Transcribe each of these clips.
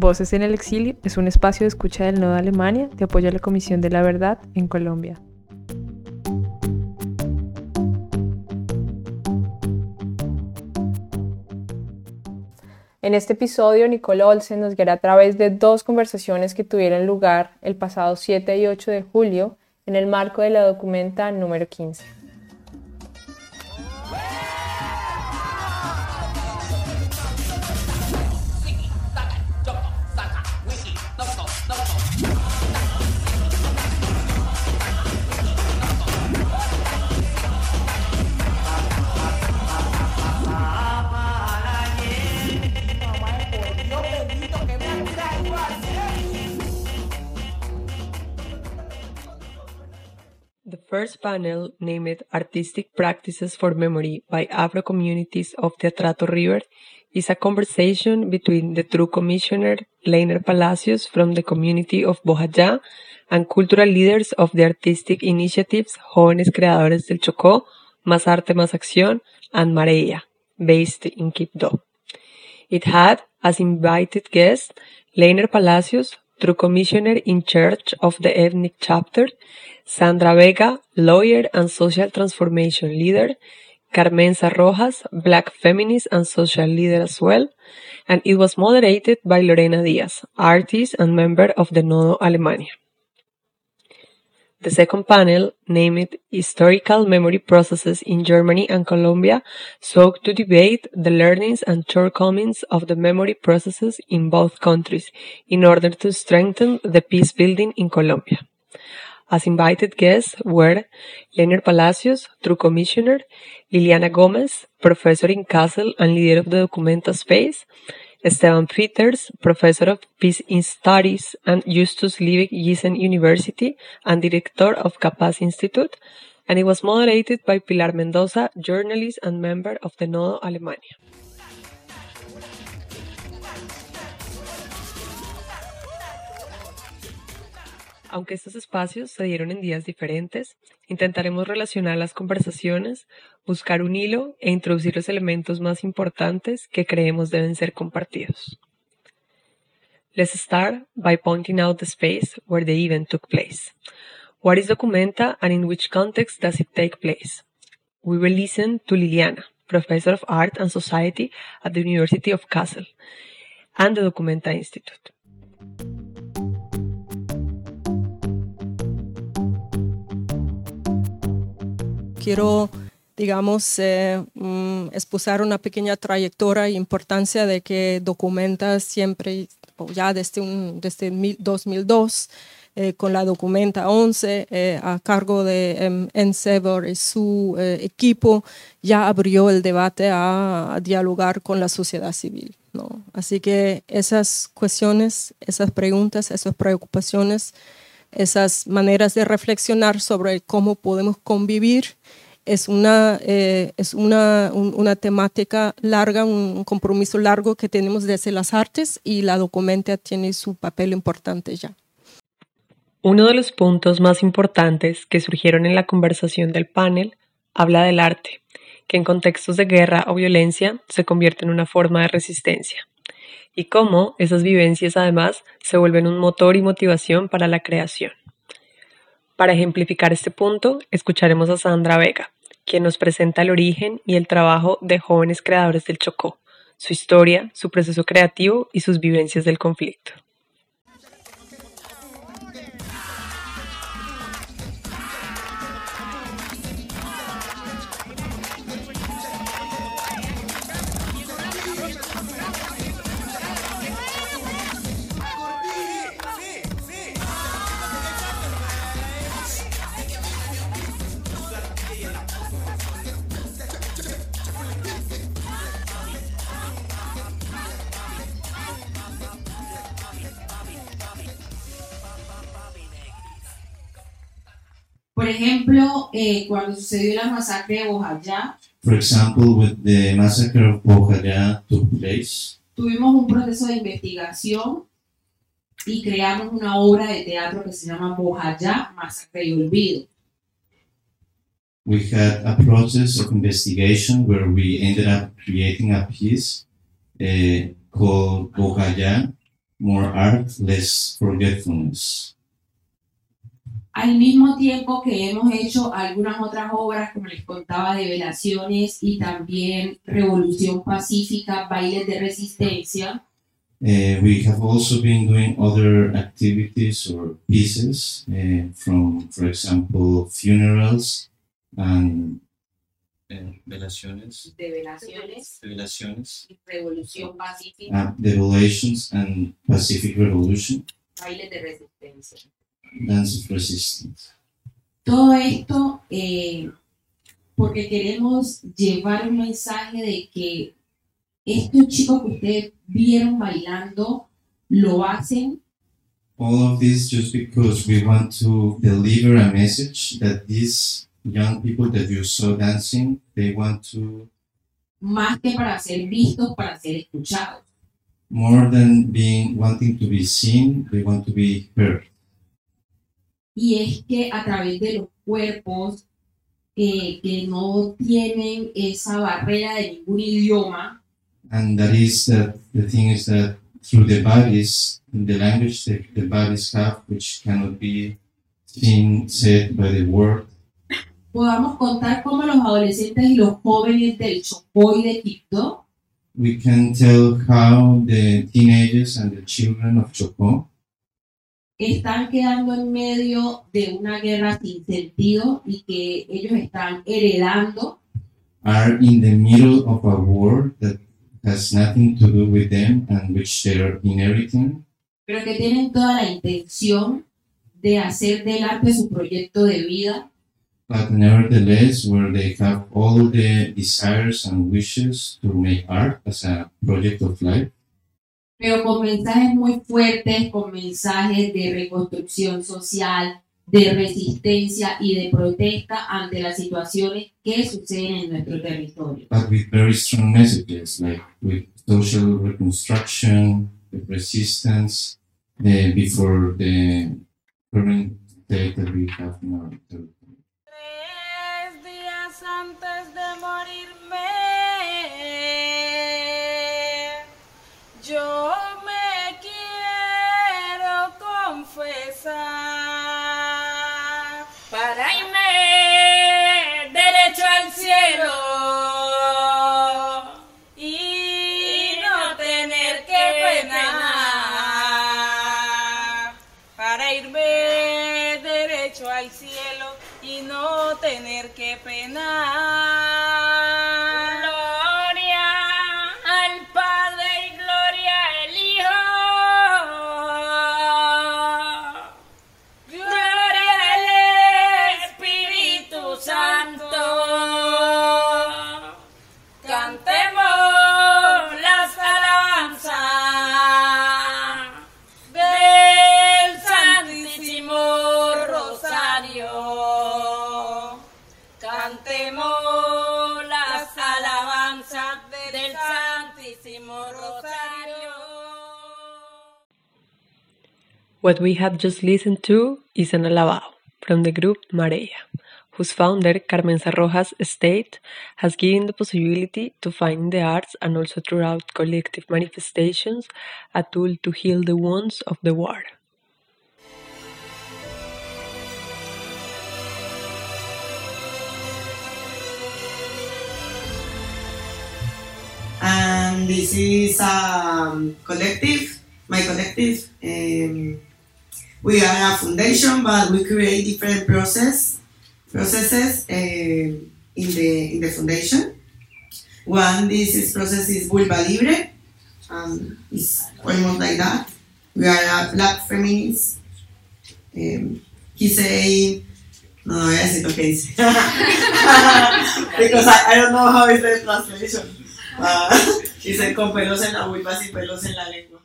Voces en el Exilio es un espacio de escucha del Nodo Alemania de apoyo a la Comisión de la Verdad en Colombia. En este episodio, Nicole Olsen nos guiará a través de dos conversaciones que tuvieron lugar el pasado 7 y 8 de julio en el marco de la documenta número 15. The first panel, named Artistic Practices for Memory by Afro Communities of the Atrato River, is a conversation between the true commissioner, Leiner Palacios, from the community of Bojayá, and cultural leaders of the artistic initiatives Jóvenes Creadores del Chocó, Más Arte Más Acción, and Mareya, based in Quibdó. It had as invited guests Leiner Palacios, True Commissioner in charge of the ethnic chapter, Sandra Vega, lawyer and social transformation leader, Carmenza Rojas, Black feminist and social leader as well, and it was moderated by Lorena Diaz, artist and member of the Nodo Alemania. The second panel, named Historical Memory Processes in Germany and Colombia, sought to debate the learnings and shortcomings of the memory processes in both countries in order to strengthen the peace building in Colombia. As invited guests were Leiner Palacios, True Commissioner, Liliana Gomez, Professor in Kassel and leader of the Documenta Space, Esteban Peters, Professor of Peace in Studies and Justus Liebig Gießen University and Director of Capaz Institute, and it was moderated by Pilar Mendoza, journalist and member of the Nodo Alemania. Aunque estos espacios se dieron en días diferentes, intentaremos relacionar las conversaciones, buscar un hilo e introducir los elementos más importantes que creemos deben ser compartidos. Let's start by pointing out the space where the event took place. What is Documenta and in which context does it take place? We will listen to Liliana, Professor of Art and Society at the University of Kassel and the Documenta Institute. Quiero, digamos, exposar una pequeña trayectoria e importancia de que Documenta siempre, ya desde 2002, con la Documenta 11, a cargo de Ensever y su equipo, ya abrió el debate a dialogar con la sociedad civil, ¿no? Así que esas cuestiones, esas preguntas, esas preocupaciones, esas maneras de reflexionar sobre cómo podemos convivir es una temática larga, un compromiso largo que tenemos desde las artes y la Documenta tiene su papel importante ya. Uno de los puntos más importantes que surgieron en la conversación del panel habla del arte, que en contextos de guerra o violencia se convierte en una forma de resistencia, y cómo esas vivencias además se vuelven un motor y motivación para la creación. Para ejemplificar este punto, escucharemos a Sandra Vega, quien nos presenta el origen y el trabajo de Jóvenes Creadores del Chocó, su historia, su proceso creativo y sus vivencias del conflicto. Por ejemplo, cuando sucedió la masacre de Bojayá, For example, with the massacre of Bojayá took place, tuvimos un proceso de investigación y creamos una obra de teatro que se llama Bojayá, Masacre y Olvido. we had a process of investigation where we ended up creating a piece called Bojayá, more art, less forgetfulness. Al mismo tiempo que hemos hecho algunas otras obras, como les contaba, de velaciones y también Revolución Pacífica, bailes de resistencia. We have also been doing other activities or pieces from, for example, funerals and velaciones, De velaciones, y Revolución Pacífica, devolutions and Pacific Revolution, bailes de resistencia. dance of resistance. Todo esto porque queremos llevar un mensaje de que estos chicos que ustedes vieron bailando lo hacen All of this just because we want to deliver a message that these young people that you saw dancing, they want to, más que para ser vistos, para ser escuchados. more than wanting to be seen, they want to be heard. Y es que a través de los cuerpos que no tienen esa barrera de ningún idioma, And that is that the thing is that through the bodies, the language that the bodies have, which cannot be seen, said by the word, podamos contar cómo los adolescentes y los jóvenes del Chocó y de Quibdó we can tell how the teenagers and the children of Chocó están quedando en medio de una guerra sin sentido y que ellos están heredando are in the middle of a war that has nothing to do with them and which they are inheriting, pero que tienen toda la intención de hacer del arte su proyecto de vida, but nevertheless where they have all the desires and wishes to make art as a project of life, pero con mensajes muy fuertes, con mensajes de reconstrucción social, de resistencia y de protesta ante las situaciones que suceden en nuestro territorio. but with very strong messages, like with social reconstruction, with resistance before the current state that we have in our territory. 3 días antes de morirme, yo me quiero confesar para irme derecho al cielo y no tener que penar. Para irme derecho al cielo y no tener que penar. Gloria al Padre y gloria al Hijo. Gloria al Espíritu Santo. Cantemos las alabanzas del Santísimo Rosario. Cantemos las alabanzas del Santísimo Rosario. What we have just listened to is an alabao from the group Marea, whose founder, Carmenza Rojas Estate, has given the possibility to find in the arts and also throughout collective manifestations a tool to heal the wounds of the war. And this is collective, my collective. We are a foundation, but we create different processes in the foundation. One, process is Vulva Libre, it's almost like that. We are a black feminist. He say, no, voy a decir lo que dice. Because I don't know how is the translation. Dice con pelos en la vulva sin pelos en la lengua.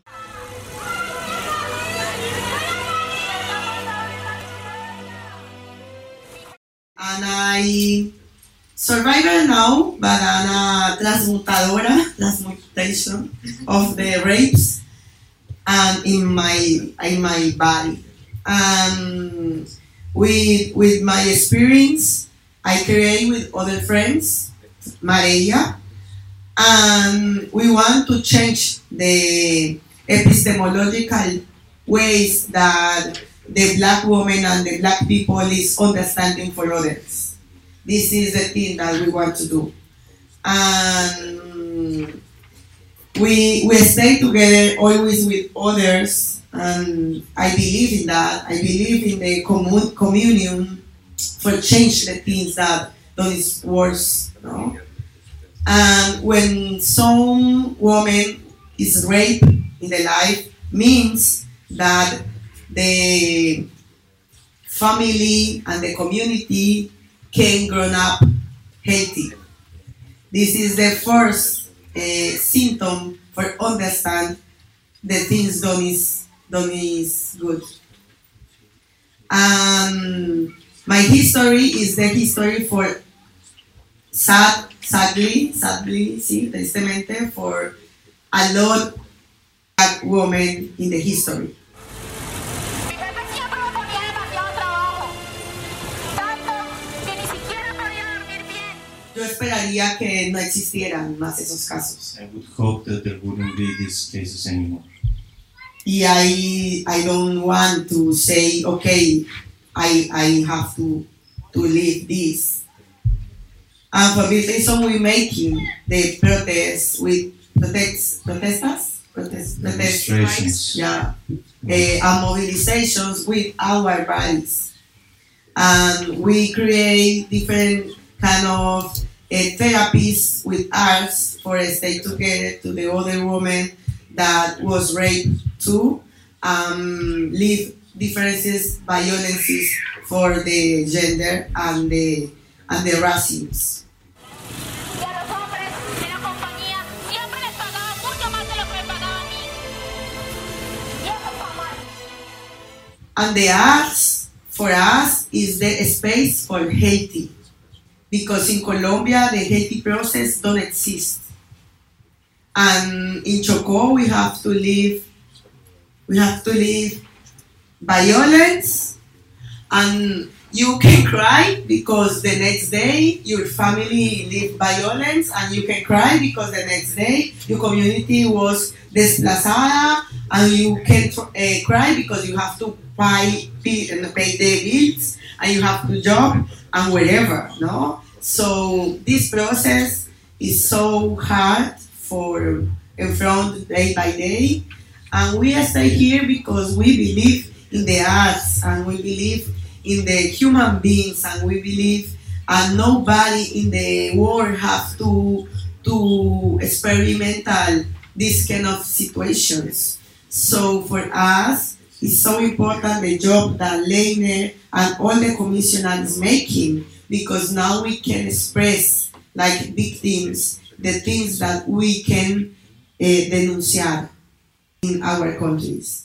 And I survivor now, but I'm a transmutation of the rapes and in my body. And with my experience, I create with other friends, Maria, and we want to change the epistemological ways that the black woman and the black people is understanding for others. This is the thing that we want to do. And we stay together always with others, and I believe in that. I believe in the communion for change the things that is worse, you know. And when some woman is raped in the life, means that the family and the community can grow up healthy. This is the first symptom for understand the things done is good. My history is the history for sadly, sí, tristemente, for a lot of black women in the history. Yo esperaría que no existieran más esos casos. I would hope that there wouldn't be these cases anymore. Y I don't want to say, okay, I have to leave this. And for this reason, we're making the protests with Demonstrations. Yeah, and mobilizations with our bodies. And we create different kind of therapies with arts for stay together to the other woman that was raped too, leave differences, violences for the gender and the racism. And the arts for us is the space for Haiti, because in Colombia the Haiti process don't exist, and in Chocó we have to live violence, and you can cry because the next day your family live violence, and you can cry because the next day your community was desplazada, and you can cry because you have to pay the bills, and you have to job and wherever, no? So this process is so hard for in front day by day, and we stay here because we believe in the arts, and we believe in the human beings, and we believe and nobody in the world have to experiment this kind of situations. So for us, it's so important the job that Leiner and all the commissioners is making, because now we can express like victims the things that we can denunciar in our countries.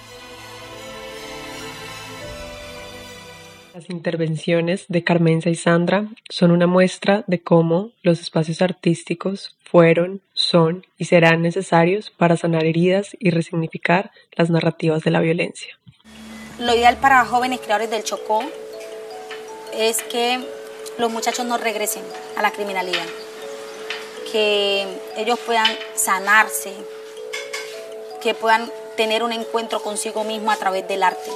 Las intervenciones de Carmenza y Sandra son una muestra de cómo los espacios artísticos fueron, son y serán necesarios para sanar heridas y resignificar las narrativas de la violencia. Lo ideal para jóvenes creadores del Chocó es que los muchachos no regresen a la criminalidad, que ellos puedan sanarse, que puedan tener un encuentro consigo mismo a través del arte.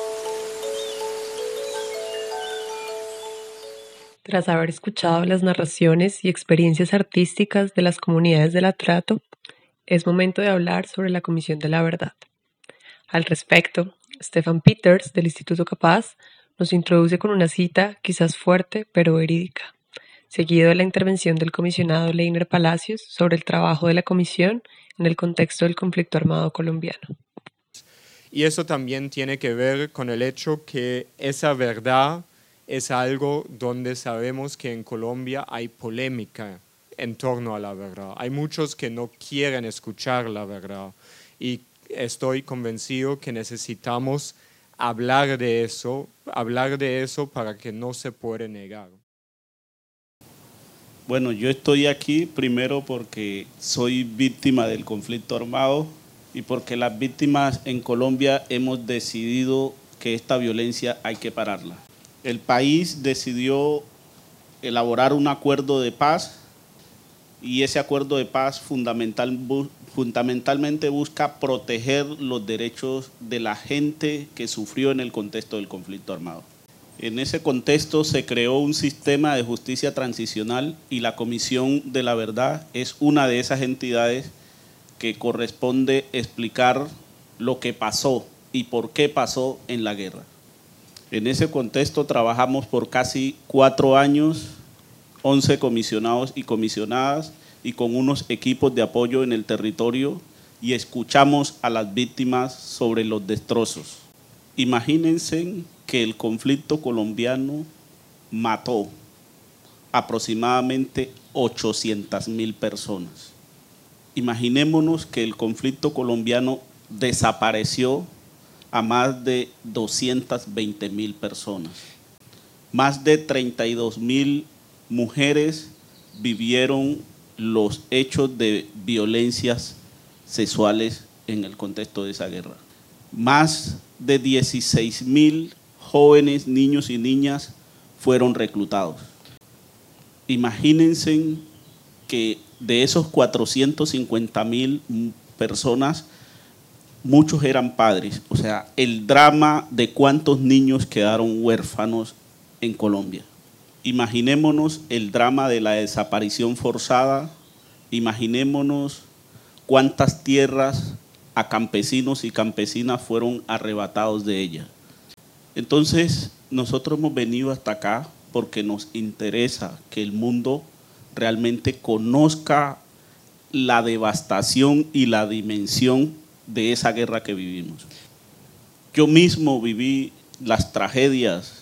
Tras haber escuchado las narraciones y experiencias artísticas de las comunidades del Atrato, es momento de hablar sobre la Comisión de la Verdad. Al respecto, Stefan Peters, del Instituto Capaz, nos introduce con una cita quizás fuerte pero verídica, seguido de la intervención del comisionado Leiner Palacios sobre el trabajo de la comisión en el contexto del conflicto armado colombiano. Y eso también tiene que ver con el hecho que esa verdad es algo donde sabemos que en Colombia hay polémica en torno a la verdad. Hay muchos que no quieren escuchar la verdad, y estoy convencido que necesitamos hablar de eso para que no se pueda negar. Bueno, yo estoy aquí primero porque soy víctima del conflicto armado y porque las víctimas en Colombia hemos decidido que esta violencia hay que pararla. El país decidió elaborar un acuerdo de paz y ese acuerdo de paz fundamentalmente busca proteger los derechos de la gente que sufrió en el contexto del conflicto armado. En ese contexto se creó un sistema de justicia transicional y la Comisión de la Verdad es una de esas entidades que corresponde explicar lo que pasó y por qué pasó en la guerra. En ese contexto trabajamos por casi 4 años, 11 comisionados y comisionadas y con unos equipos de apoyo en el territorio y escuchamos a las víctimas sobre los destrozos. Imagínense que el conflicto colombiano mató aproximadamente 800.000 personas. Imaginémonos que el conflicto colombiano desapareció a más de 220.000 personas. Más de 32.000 mujeres vivieron los hechos de violencias sexuales en el contexto de esa guerra. Más de 16.000 jóvenes, niños y niñas fueron reclutados. Imagínense que de esos 450.000 personas, muchos eran padres. O sea, el drama de cuántos niños quedaron huérfanos en Colombia. Imaginémonos el drama de la desaparición forzada, imaginémonos cuántas tierras a campesinos y campesinas fueron arrebatados de ella. Entonces, nosotros hemos venido hasta acá porque nos interesa que el mundo realmente conozca la devastación y la dimensión de esa guerra que vivimos. Yo mismo viví las tragedias.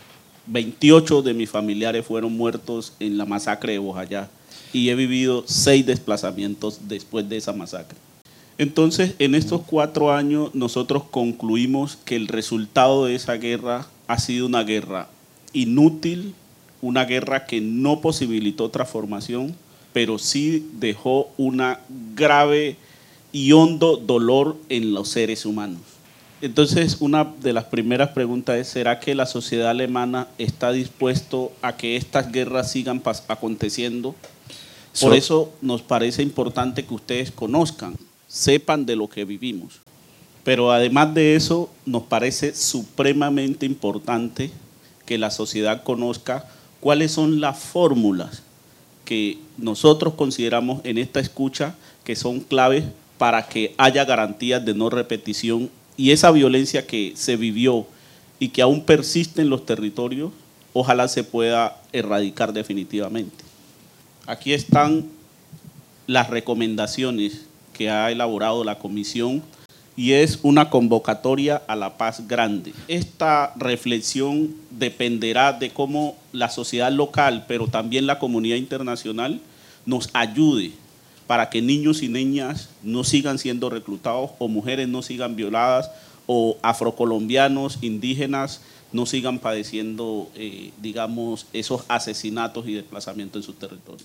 28 de mis familiares fueron muertos en la masacre de Bojayá y he vivido 6 desplazamientos después de esa masacre. Entonces, en estos 4 años nosotros concluimos que el resultado de esa guerra ha sido una guerra inútil, una guerra que no posibilitó transformación, pero sí dejó una grave y hondo dolor en los seres humanos. Entonces, una de las primeras preguntas es, ¿será que la sociedad alemana está dispuesto a que estas guerras sigan aconteciendo? Por eso nos parece importante que ustedes conozcan, sepan de lo que vivimos. Pero además de eso, nos parece supremamente importante que la sociedad conozca cuáles son las fórmulas que nosotros consideramos en esta escucha que son claves para que haya garantías de no repetición y esa violencia que se vivió y que aún persiste en los territorios, ojalá se pueda erradicar definitivamente. Aquí están las recomendaciones que ha elaborado la comisión y es una convocatoria a la paz grande. Esta reflexión dependerá de cómo la sociedad local, pero también la comunidad internacional, nos ayude para que niños y niñas no sigan siendo reclutados o mujeres no sigan violadas o afrocolombianos, indígenas no sigan padeciendo, digamos, esos asesinatos y desplazamientos en sus territorios.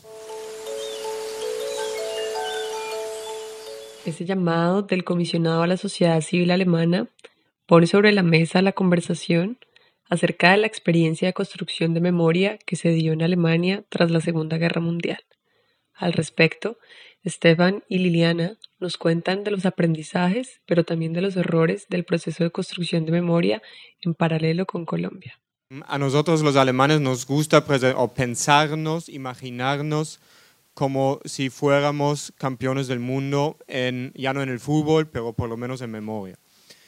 Ese llamado del comisionado a la sociedad civil alemana pone sobre la mesa la conversación acerca de la experiencia de construcción de memoria que se dio en Alemania tras la Segunda Guerra Mundial. Al respecto, Stefan y Liliana nos cuentan de los aprendizajes, pero también de los errores del proceso de construcción de memoria en paralelo con Colombia. A nosotros los alemanes nos gusta pensarnos, imaginarnos como si fuéramos campeones del mundo, ya no en el fútbol, pero por lo menos en memoria.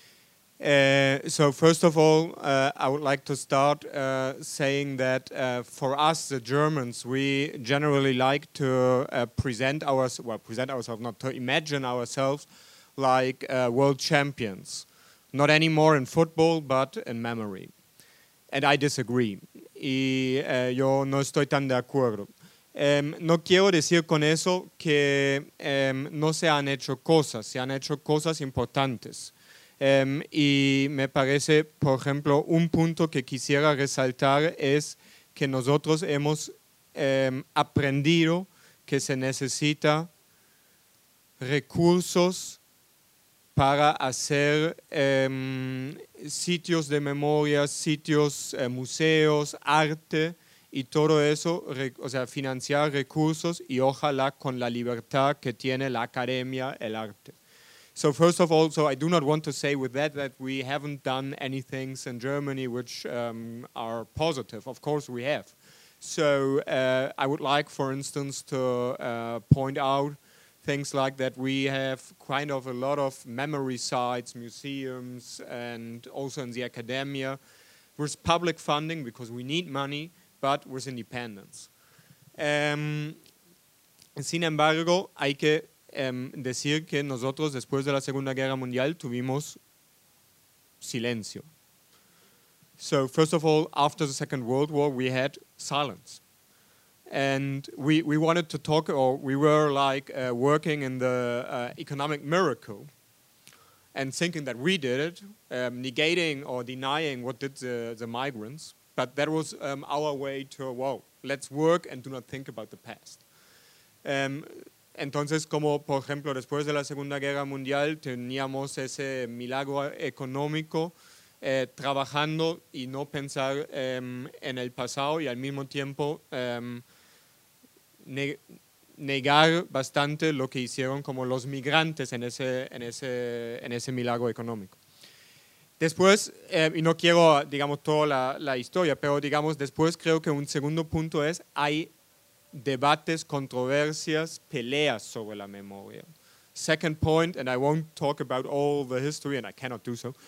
So first of all, I would like to start saying that for us, the Germans, we generally like to present ourselves, not to imagine ourselves like world champions. Not anymore in football, but in memory. And I disagree. Y yo no estoy tan de acuerdo. No quiero decir con eso que no se han hecho cosas importantes. Y me parece, por ejemplo, un punto que quisiera resaltar es que nosotros hemos aprendido que se necesita recursos para hacer sitios de memoria, sitios, museos, arte y todo eso, o sea, financiar recursos y ojalá con la libertad que tiene la academia, el arte. So first of all, so I do not want to say with that we haven't done any things in Germany which are positive. Of course we have. So I would like, for instance, to point out things like that we have kind of a lot of memory sites, museums, and also in the academia with public funding because we need money, but with independence. Sin embargo, hay que decir que nosotros después de la Segunda Guerra Mundial tuvimos silencio. So first of all, after the Second World War, we had silence. And we wanted to talk, or we were like working in the economic miracle and thinking that we did it, negating or denying what did the migrants. But that was our way to, wow, let's work and do not think about the past. Entonces, como por ejemplo, después de la Segunda Guerra Mundial teníamos ese milagro económico, trabajando y no pensar en el pasado y al mismo tiempo negar bastante lo que hicieron como los migrantes en ese milagro económico. Después, y no quiero, digamos, toda la historia, pero digamos, después creo que un segundo punto es, hay debates, controversias, peleas sobre la memoria. Second point, and I won't talk about all the history, and I cannot do so,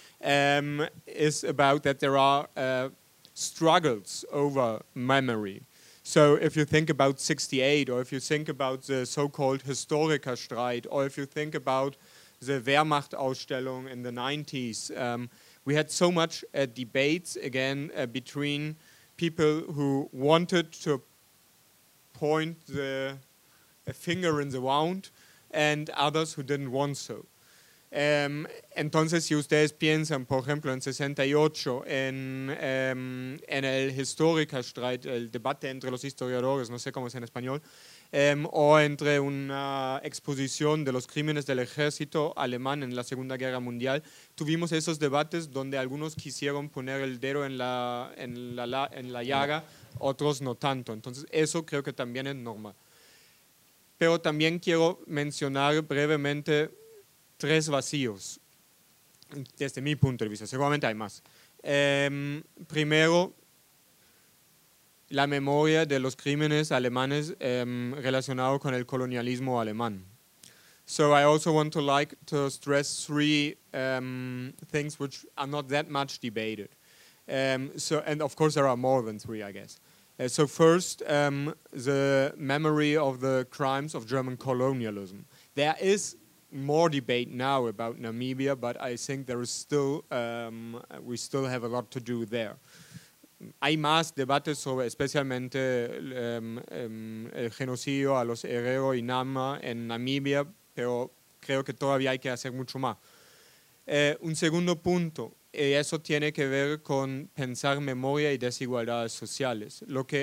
is about that there are struggles over memory. So if you think about 68, or if you think about the so-called Historikerstreit, or if you think about the Wehrmacht-Ausstellung in the 90s, we had so much debates, again, between people who wanted to point a finger in the wound and others who didn't want so. Entonces, si ustedes piensan, por ejemplo, en 68, en el Historikerstreit, el debate entre los historiadores, no sé cómo es en español, o entre una exposición de los crímenes del ejército alemán en la Segunda Guerra Mundial, tuvimos esos debates donde algunos quisieron poner el dedo en la llaga, otros no tanto. Entonces, eso creo que también es normal. Pero también quiero mencionar brevemente 3 vacíos, desde mi punto de vista. Seguramente hay más. Primero, la memoria de los crímenes alemanes relacionados con el colonialismo alemán. So I also want to stress 3 things which are not that much debated. And of course there are more than 3, I guess. So first, the memory of the crimes of German colonialism. There is more debate now about Namibia, but I think there is still, we still have a lot to do there. Hay más debates sobre especialmente el genocidio a los Herero y Nama en Namibia, pero creo que todavía hay que hacer mucho más. Un segundo punto, eso tiene que ver con pensar memoria y desigualdades sociales. Lo que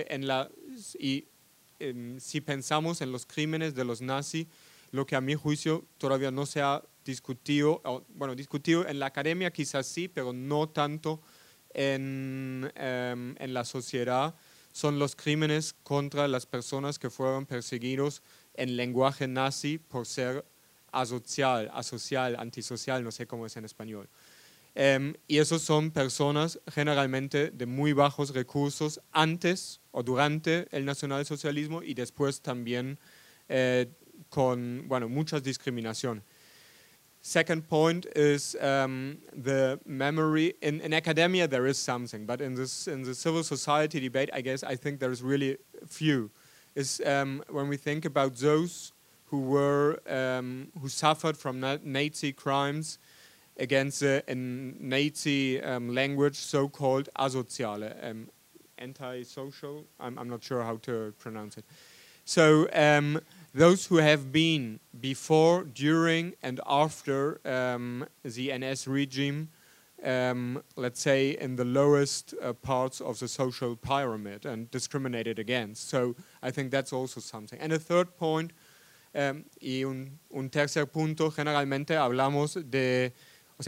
si pensamos en los crímenes de los nazis, lo que a mi juicio todavía no se ha discutido, bueno, discutido en la academia quizás sí, pero no tanto en la sociedad, son los crímenes contra las personas que fueron perseguidos en lenguaje nazi por ser asocial, antisocial, no sé cómo es en español. Y esos son personas generalmente de muy bajos recursos antes o durante el nacionalsocialismo y después también con, bueno, mucha discriminación. Second point is the memory. In academia there is something, but in the civil society debate, I think there is really few. Is when we think about those who suffered from Nazi crimes against the Nazi language, so-called asoziale, anti-social. I'm not sure how to pronounce it. So those who have been before, during, and after the NS regime, let's say in the lowest parts of the social pyramid and discriminated against. So I think that's also something. And a third point, y un tercer punto, generalmente hablamos de, o sea,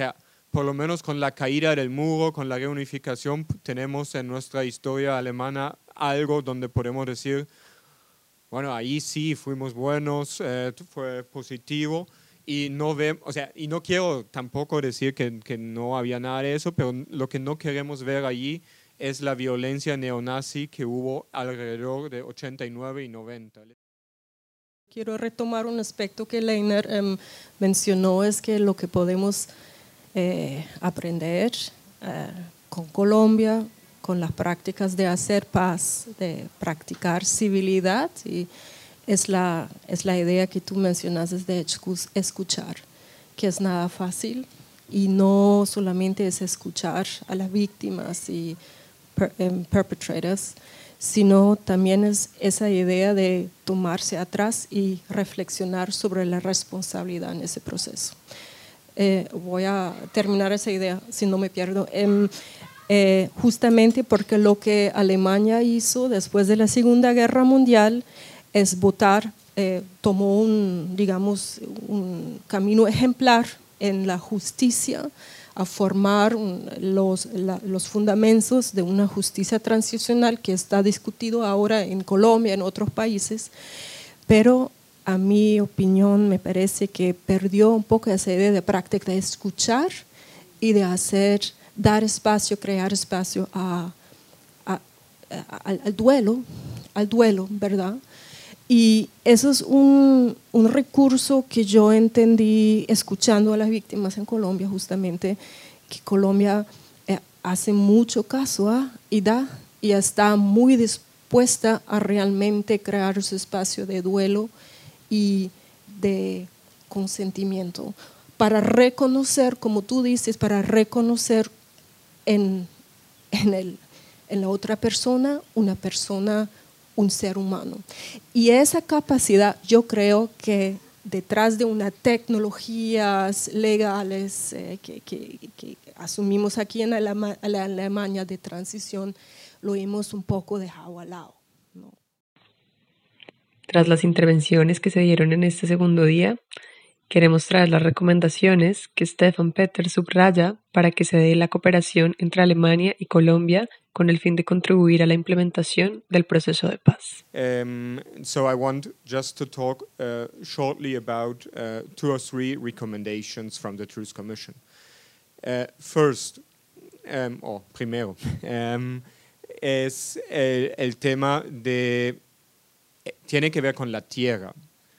por lo menos con la caída del muro, con la reunificación, tenemos en nuestra historia alemana algo donde podemos decir, bueno, ahí sí fuimos buenos, fue positivo, y no quiero tampoco decir que no había nada de eso, pero lo que no queremos ver allí es la violencia neonazi que hubo alrededor de 89 y 90. Quiero retomar un aspecto que Leiner mencionó, es que lo que podemos aprender con Colombia, con las prácticas de hacer paz, de practicar civilidad, y es la idea que tú mencionas de escuchar, que es nada fácil, y no solamente es escuchar a las víctimas y perpetrators, sino también es esa idea de tomarse atrás y reflexionar sobre la responsabilidad en ese proceso. Voy a terminar esa idea, si no me pierdo. Justamente porque lo que Alemania hizo después de la Segunda Guerra Mundial es votar, tomó un camino ejemplar en la justicia, a formar los fundamentos de una justicia transicional que está discutido ahora en Colombia, en otros países, pero a mi opinión me parece que perdió un poco esa idea de práctica de escuchar y de dar espacio, crear espacio al duelo, ¿verdad? Y eso es un recurso que yo entendí escuchando a las víctimas en Colombia, justamente, que Colombia hace mucho caso y está muy dispuesta a realmente crear ese espacio de duelo y de consentimiento para reconocer, como tú dices, para reconocer en la otra persona, un ser humano. Y esa capacidad, yo creo que detrás de unas tecnologías legales que asumimos aquí en la Alemania de transición, lo hemos un poco dejado al lado, ¿no? Tras las intervenciones que se dieron en este segundo día, queremos traer las recomendaciones que Stefan Peter subraya para que se dé la cooperación entre Alemania y Colombia con el fin de contribuir a la implementación del proceso de paz. So I want just to talk shortly about 2 or 3 recommendations from the Truth Commission. Primero, es el tema tiene que ver con la tierra.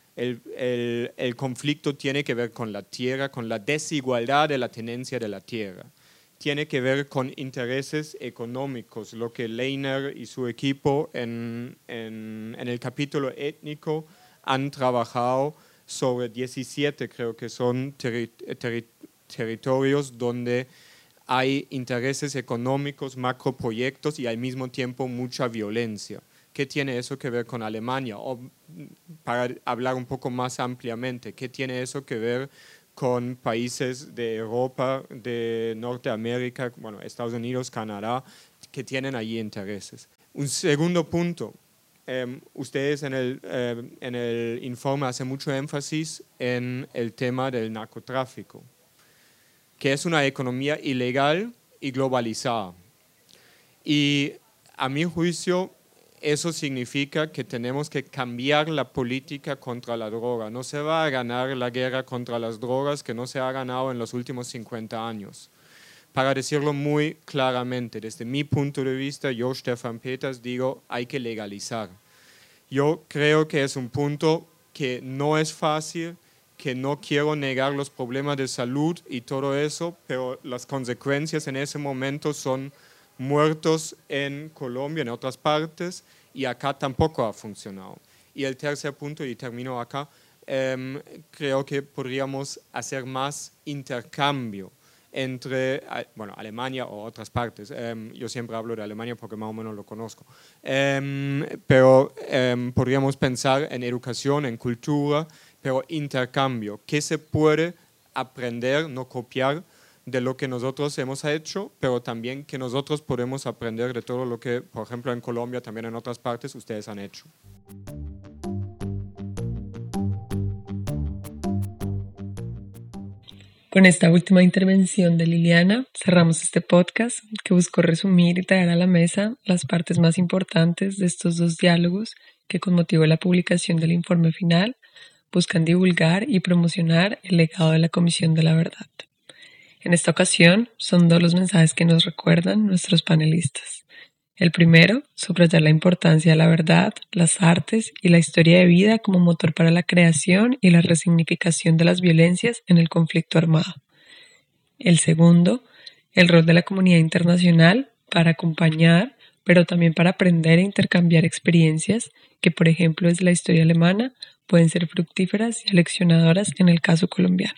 El conflicto tiene que ver con la tierra, con la desigualdad de la tenencia de la tierra. Tiene que ver con intereses económicos, lo que Leiner y su equipo en el capítulo étnico han trabajado sobre 17, creo que son territorios donde hay intereses económicos, macroproyectos y al mismo tiempo mucha violencia. ¿Qué tiene eso que ver con Alemania? O para hablar un poco más ampliamente, ¿qué tiene eso que ver con países de Europa, de Norteamérica, bueno, Estados Unidos, Canadá, que tienen allí intereses? Un segundo punto, ustedes en el informe hacen mucho énfasis en el tema del narcotráfico, que es una economía ilegal y globalizada. Y a mi juicio, eso significa que tenemos que cambiar la política contra la droga. No se va a ganar la guerra contra las drogas que no se ha ganado en los últimos 50 años. Para decirlo muy claramente, desde mi punto de vista, yo, Stefan Peters, digo, hay que legalizar. Yo creo que es un punto que no es fácil, que no quiero negar los problemas de salud y todo eso, pero las consecuencias en ese momento son muertos en Colombia, en otras partes, y acá tampoco ha funcionado. Y el tercer punto, y termino acá, creo que podríamos hacer más intercambio entre, Alemania o otras partes. Yo siempre hablo de Alemania porque más o menos lo conozco. Pero podríamos pensar en educación, en cultura, pero intercambio. ¿Qué se puede aprender, no copiar, de lo que nosotros hemos hecho, pero también que nosotros podemos aprender de todo lo que, por ejemplo, en Colombia, también en otras partes, ustedes han hecho? Con esta última intervención de Liliana, cerramos este podcast que buscó resumir y traer a la mesa las partes más importantes de estos dos diálogos que, con motivo de la publicación del informe final, buscan divulgar y promocionar el legado de la Comisión de la Verdad. En esta ocasión, son dos los mensajes que nos recuerdan nuestros panelistas. El primero, subrayar la importancia de la verdad, las artes y la historia de vida como motor para la creación y la resignificación de las violencias en el conflicto armado. El segundo, el rol de la comunidad internacional para acompañar, pero también para aprender e intercambiar experiencias que, por ejemplo, desde la historia alemana, pueden ser fructíferas y aleccionadoras en el caso colombiano.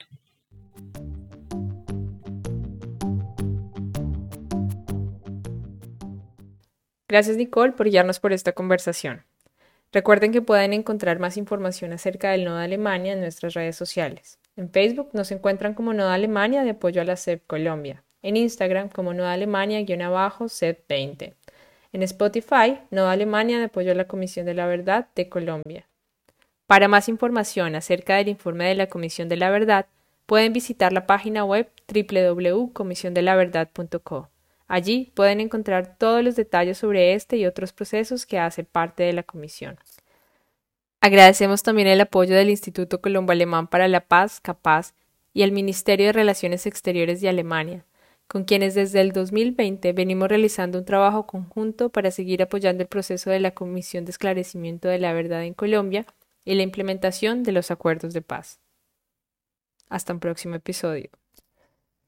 Gracias, Nicole, por guiarnos por esta conversación. Recuerden que pueden encontrar más información acerca del Nodo Alemania en nuestras redes sociales. En Facebook nos encuentran como Nodo Alemania de apoyo a la CEP Colombia. En Instagram como Nodo Alemania-CEP20. En Spotify, Nodo Alemania de apoyo a la Comisión de la Verdad de Colombia. Para más información acerca del informe de la Comisión de la Verdad, pueden visitar la página web www.comisiondelaverdad.co. Allí pueden encontrar todos los detalles sobre este y otros procesos que hacen parte de la comisión. Agradecemos también el apoyo del Instituto Colombo-Alemán para la Paz, CAPAZ, y el Ministerio de Relaciones Exteriores de Alemania, con quienes desde el 2020 venimos realizando un trabajo conjunto para seguir apoyando el proceso de la Comisión de Esclarecimiento de la Verdad en Colombia y la implementación de los acuerdos de paz. Hasta un próximo episodio.